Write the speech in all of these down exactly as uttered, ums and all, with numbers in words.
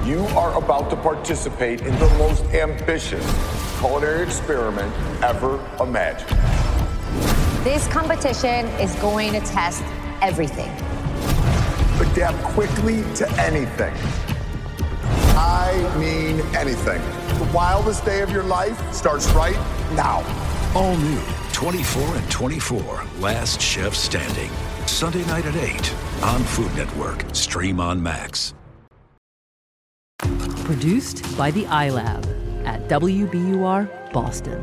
You are about to participate in the most ambitious culinary experiment ever imagined. This competition is going to test everything. Adapt quickly to anything. I mean anything. The wildest day of your life starts right now. All new twenty-four and twenty-four, Last Chef Standing. Sunday night at eight on Food Network. Stream on Max. Produced by the iLab at W B U R Boston.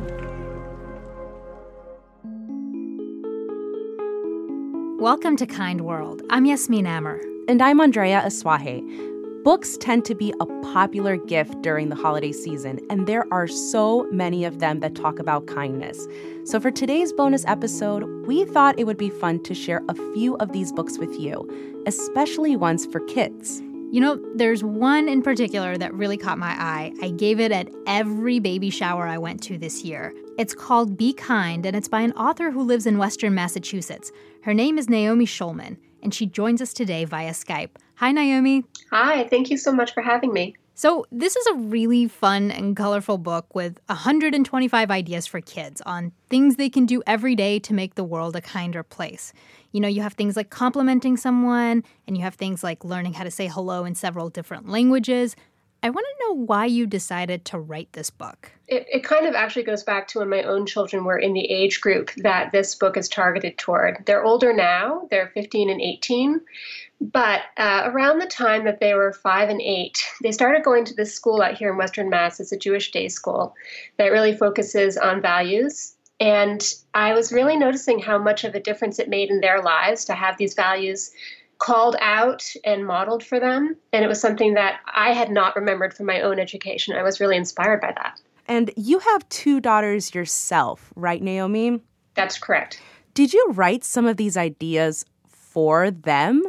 Welcome to Kind World. I'm Yasmin Amer. And I'm Andrea Asuaje. Books tend to be a popular gift during the holiday season, and there are so many of them that talk about kindness. So for today's bonus episode, we thought it would be fun to share a few of these books with you, especially ones for kids. You know, there's one in particular that really caught my eye. I gave it at every baby shower I went to this year. It's called Be Kind, and it's by an author who lives in Western Massachusetts. Her name is Naomi Schulman, and she joins us today via Skype. Hi, Naomi. Hi, thank you so much for having me. So this is a really fun and colorful book with one hundred twenty-five ideas for kids on things they can do every day to make the world a kinder place. You know, you have things like complimenting someone, and you have things like learning how to say hello in several different languages. I want to know why you decided to write this book. It, it kind of actually goes back to when my own children were in the age group that this book is targeted toward. They're older now, they're fifteen and eighteen. But uh, around the time that they were five and eight, they started going to this school out here in Western Mass. It's a Jewish day school that really focuses on values. And I was really noticing how much of a difference it made in their lives to have these values called out and modeled for them. And it was something that I had not remembered from my own education. I was really inspired by that. And you have two daughters yourself, right, Naomi? That's correct. Did you write some of these ideas for them?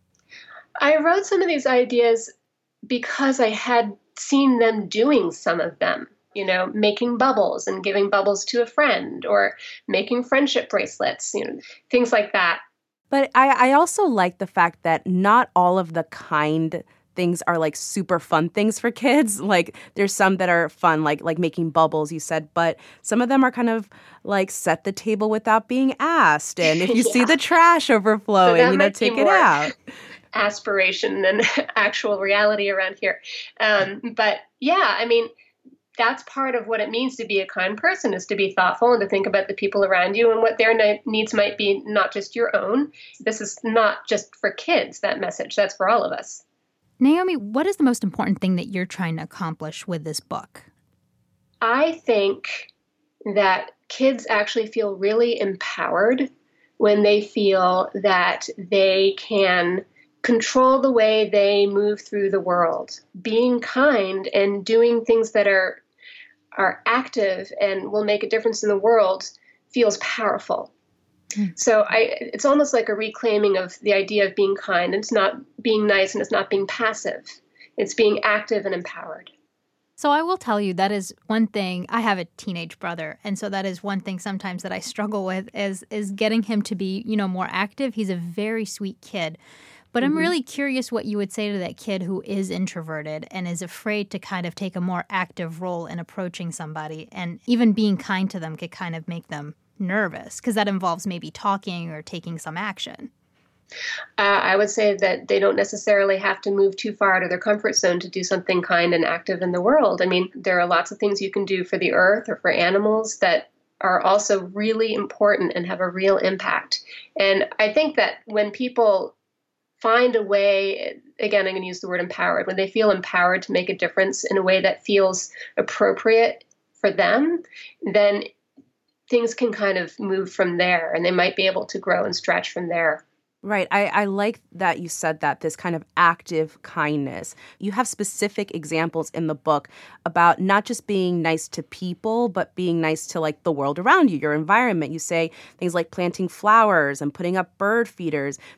I wrote some of these ideas because I had seen them doing some of them, you know, making bubbles and giving bubbles to a friend or making friendship bracelets, you know, things like that. But I, I also like the fact that not all of the kind things are like super fun things for kids. Like there's some that are fun, like like making bubbles, you said, but some of them are kind of like set the table without being asked. And if you yeah. see the trash overflowing, so you know, take it out. Aspiration and actual reality around here. Um, but yeah, I mean, that's part of what it means to be a kind person, is to be thoughtful and to think about the people around you and what their ne- needs might be, not just your own. This is not just for kids, that message. That's for all of us. Naomi, what is the most important thing that you're trying to accomplish with this book? I think that kids actually feel really empowered when they feel that they can control the way they move through the world. Being kind and doing things that are are active and will make a difference in the world feels powerful. Mm. So I, it's almost like a reclaiming of the idea of being kind. It's not being nice and it's not being passive. It's being active and empowered. So I will tell you that is one thing. I have a teenage brother, and so that is one thing sometimes that I struggle with is is getting him to be, you know, more active. He's a very sweet kid. But I'm really curious what you would say to that kid who is introverted and is afraid to kind of take a more active role in approaching somebody, and even being kind to them could kind of make them nervous because that involves maybe talking or taking some action. Uh, I would say that they don't necessarily have to move too far out of their comfort zone to do something kind and active in the world. I mean, there are lots of things you can do for the earth or for animals that are also really important and have a real impact. And I think that when people find a way, again, I'm going to use the word empowered, when they feel empowered to make a difference in a way that feels appropriate for them, then things can kind of move from there and they might be able to grow and stretch from there. Right. I, I like that you said that, this kind of active kindness. You have specific examples in the book about not just being nice to people, but being nice to like the world around you, your environment. You say things like planting flowers and putting up bird feeders.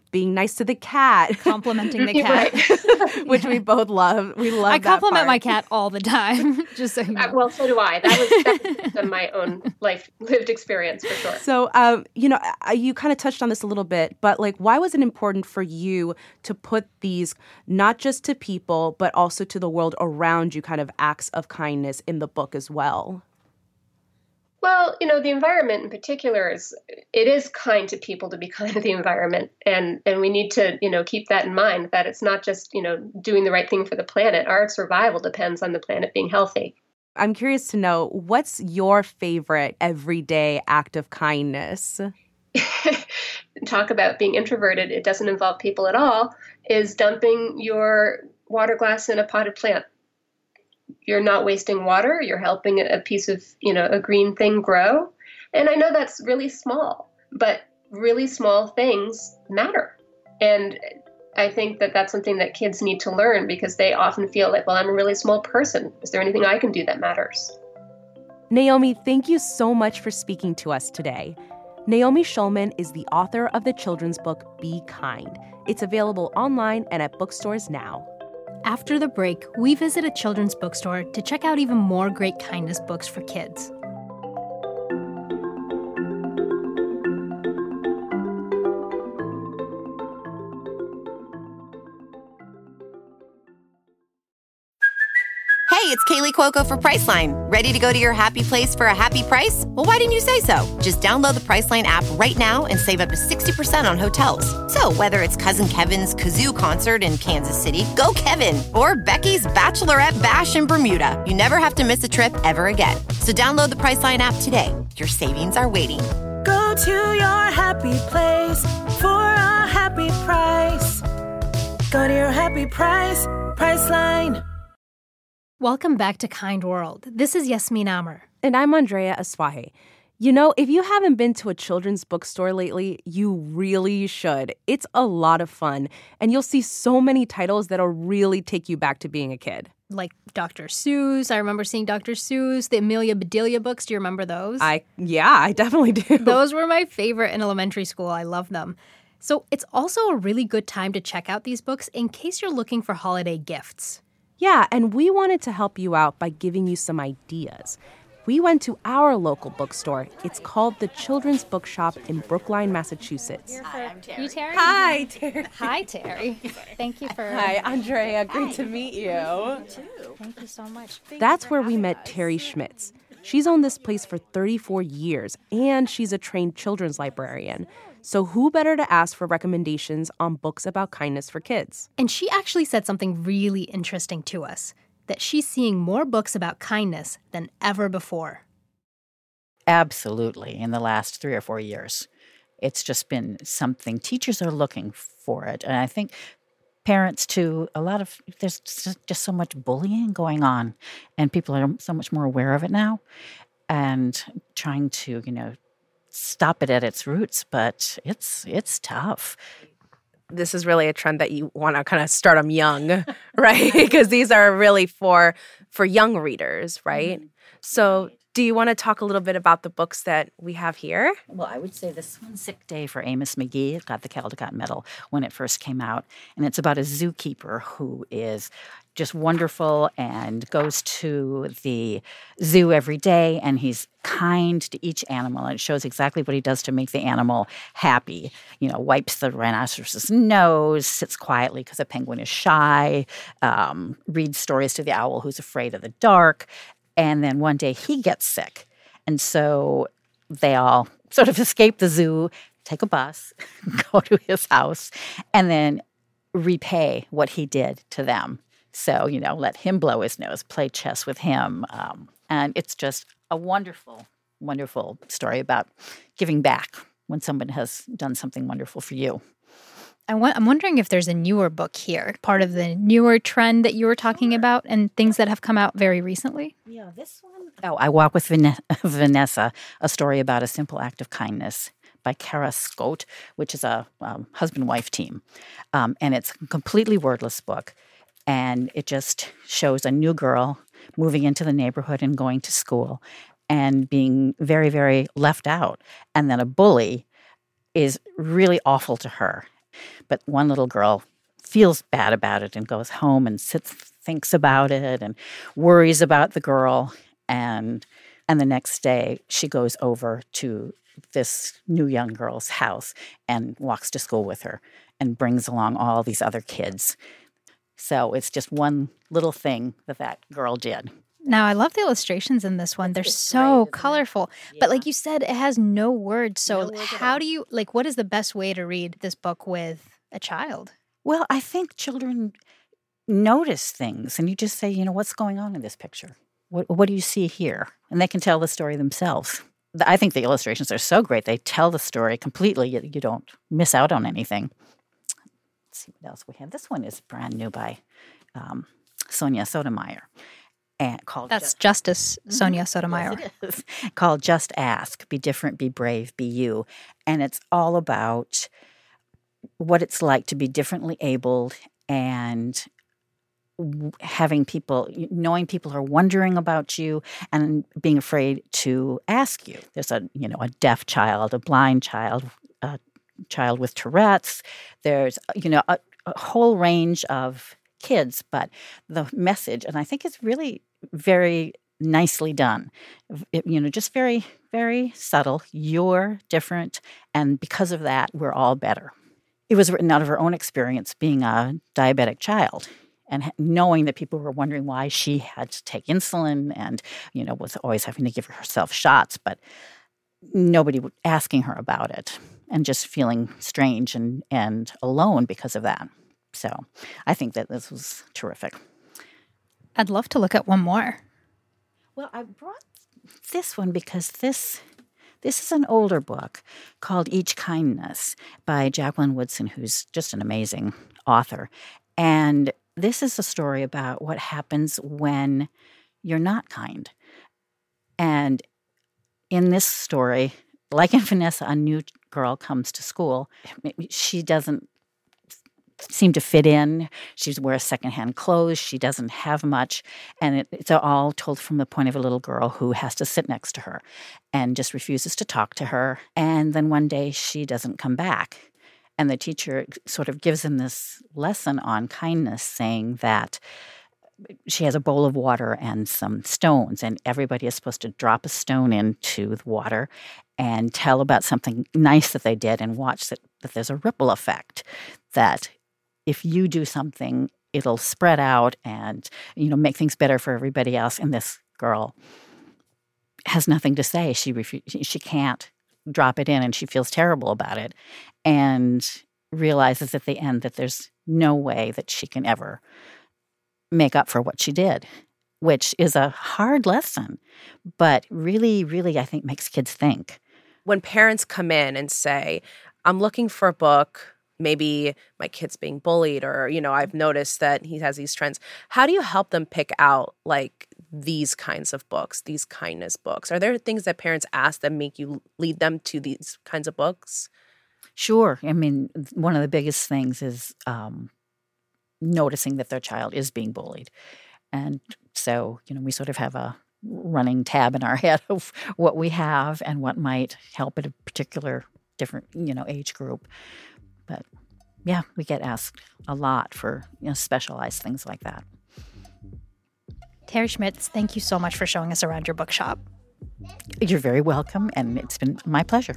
being nice to the cat. Complimenting the cat. Which we both love. We love I that compliment part. my cat all the time. Just so you know. Uh, well, so do I. That was, that was my own life lived experience for sure. So, um, you know, you kind of touched on this a little bit, but like, why was it important for you to put these not just to people, but also to the world around you, kind of acts of kindness in the book as well? Well, you know, the environment in particular is, it is kind to people to be kind to the environment. And, and we need to, you know, keep that in mind, that it's not just, you know, doing the right thing for the planet. Our survival depends on the planet being healthy. I'm curious to know, what's your favorite everyday act of kindness? Talk about being introverted. It doesn't involve people at all, is dumping your water glass in a potted plant. You're not wasting water. You're helping a piece of, you know, a green thing grow. And I know that's really small, but really small things matter. And I think that that's something that kids need to learn, because they often feel like, well, I'm a really small person. Is there anything I can do that matters? Naomi, thank you so much for speaking to us today. Naomi Shulman is the author of the children's book, Be Kind. It's available online and at bookstores now. After the break, we visit a children's bookstore to check out even more great kindness books for kids. Hey, it's Kaylee Cuoco for Priceline. Ready to go to your happy place for a happy price? Well, why didn't you say so? Just download the Priceline app right now and save up to sixty percent on hotels. So whether it's Cousin Kevin's Kazoo Concert in Kansas City, go Kevin, or Becky's Bachelorette Bash in Bermuda, you never have to miss a trip ever again. So download the Priceline app today. Your savings are waiting. Go to your happy place for a happy price. Go to your happy price, Priceline. Welcome back to Kind World. This is Yasmin Amer. And I'm Andrea Aswahi. You know, if you haven't been to a children's bookstore lately, you really should. It's a lot of fun, and you'll see so many titles that'll really take you back to being a kid. Like Doctor Seuss. I remember seeing Doctor Seuss, the Amelia Bedelia books. Do you remember those? I Yeah, I definitely do. Those were my favorite in elementary school. I love them. So it's also a really good time to check out these books in case you're looking for holiday gifts. Yeah, and we wanted to help you out by giving you some ideas. We went to our local bookstore. It's called the Children's Bookshop in Brookline, Massachusetts. Hi, I'm Terry. You, Terry? Hi, Terry. Hi, Terry. Thank you for... Hi, Andrea. Great Hi. to meet you. You too. Thank you so much. That's where we met Terry Schmitz. She's owned this place for thirty-four years, and she's a trained children's librarian. So who better to ask for recommendations on books about kindness for kids? And she actually said something really interesting to us, that she's seeing more books about kindness than ever before. Absolutely, in the last three or four years. It's just been something. Teachers are looking for it. And I think parents, too, a lot of, there's just so much bullying going on. And people are so much more aware of it now and trying to, you know, stop it at its roots, but it's it's tough. This is really a trend that you want to kind of start them young, right? Because these are really for for young readers, right? Mm-hmm. So do you want to talk a little bit about the books that we have here? Well, I would say this one's Sick Day for Amos McGee. It got the Caldecott Medal when it first came out. And it's about a zookeeper who is just wonderful and goes to the zoo every day, and he's kind to each animal, and it shows exactly what he does to make the animal happy. You know, wipes the rhinoceros's nose, sits quietly because the penguin is shy, um, reads stories to the owl who's afraid of the dark, and then one day he gets sick. And so they all sort of escape the zoo, take a bus, go to his house, and then repay what he did to them. So, you know, let him blow his nose, play chess with him. Um, and it's just a wonderful, wonderful story about giving back when someone has done something wonderful for you. I wa- I'm wondering if there's a newer book here, part of the newer trend that you were talking about and things that have come out very recently. Yeah, this one. Oh, I Walk with Van- Vanessa, a story about a simple act of kindness by Kara Scott, which is a um, husband-wife team. Um, and it's a completely wordless book. And it just shows a new girl moving into the neighborhood and going to school and being very, very left out. And then a bully is really awful to her. But one little girl feels bad about it and goes home and sits, thinks about it and worries about the girl. And and the next day, she goes over to this new young girl's house and walks to school with her and brings along all these other kids. So it's just one little thing that that girl did. Now, I love the illustrations in this one. They're It's so great, isn't it? colorful. Yeah. But like you said, it has no words. So No words at how all. do you, like, what is the best way to read this book with a child? Well, I think children notice things, and you just say, you know, what's going on in this picture? What, what do you see here? And they can tell the story themselves. The- I think the illustrations are so great. They tell the story completely. You, you don't miss out on anything. Let's see what else we have. This one is brand new by um, Sonia Sotomayor. And called That's Just- Justice Sonia Sotomayor. Yes, it is. Called Just Ask, Be Different, Be Brave, Be You. And it's all about what it's like to be differently abled and w- having people, knowing people are wondering about you and being afraid to ask you. There's a, you know, a deaf child, a blind child, a child with Tourette's. There's, you know, a, a whole range of kids, but the message, and I think it's really very nicely done. It- you know, just very, very subtle. You're different, and because of that, we're all better. It was written out of her own experience being a diabetic child and ha- knowing that people were wondering why she had to take insulin and, you know, was always having to give herself shots, but nobody was asking her about it and just feeling strange and, and alone because of that. So I think that this was terrific. I'd love to look at one more. Well, I brought this one because this this is an older book called Each Kindness by Jacqueline Woodson, who's just an amazing author. And this is a story about what happens when you're not kind. And in this story, like in Vanessa, a new girl comes to school. She doesn't seem to fit in. She wears secondhand clothes. She doesn't have much. And it, it's all told from the point of a little girl who has to sit next to her and just refuses to talk to her. And then one day she doesn't come back. And the teacher sort of gives them this lesson on kindness, saying that she has a bowl of water and some stones, and everybody is supposed to drop a stone into the water and tell about something nice that they did and watch that, that there's a ripple effect, that if you do something, it'll spread out and, you know, make things better for everybody else. And this girl has nothing to say. She refu- she can't drop it in, and she feels terrible about it and realizes at the end that there's no way that she can ever make up for what she did, which is a hard lesson, but really, really, I think makes kids think. When parents come in and say, I'm looking for a book, maybe my kid's being bullied, or, you know, I've noticed that he has these trends. How do you help them pick out like these kinds of books, these kindness books? Are there things that parents ask that make you lead them to these kinds of books? Sure. I mean, one of the biggest things is um, noticing that their child is being bullied. And so, you know, we sort of have a running tab in our head of what we have and what might help at a particular different, you know, age group. But yeah, we get asked a lot for, you know, specialized things like that. Terry Schmitz, thank you so much for showing us around your bookshop. You're very welcome, and it's been my pleasure.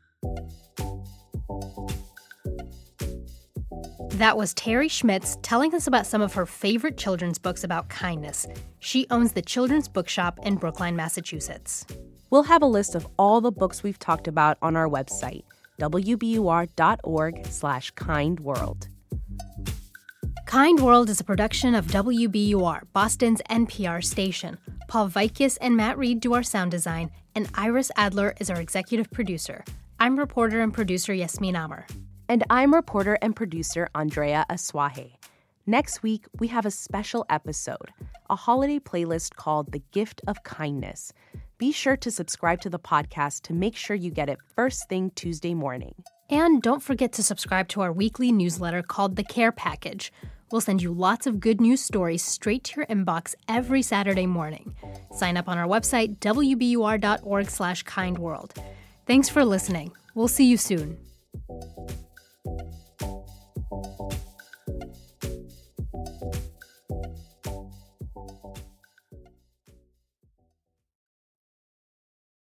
That was Terry Schmitz telling us about some of her favorite children's books about kindness. She owns the Children's Bookshop in Brookline, Massachusetts. We'll have a list of all the books we've talked about on our website, w b u r dot org slash kind world. Kind World is a production of W B U R, Boston's N P R station. Paul Vaitkus and Matt Reed do our sound design, and Iris Adler is our executive producer. I'm reporter and producer Yasmin Amer. And I'm reporter and producer Andrea Aswahe. Next week, we have a special episode, a holiday playlist called The Gift of Kindness. Be sure to subscribe to the podcast to make sure you get it first thing Tuesday morning. And don't forget to subscribe to our weekly newsletter called The Care Package. We'll send you lots of good news stories straight to your inbox every Saturday morning. Sign up on our website, w b u r dot org slash kind world. Thanks for listening. We'll see you soon.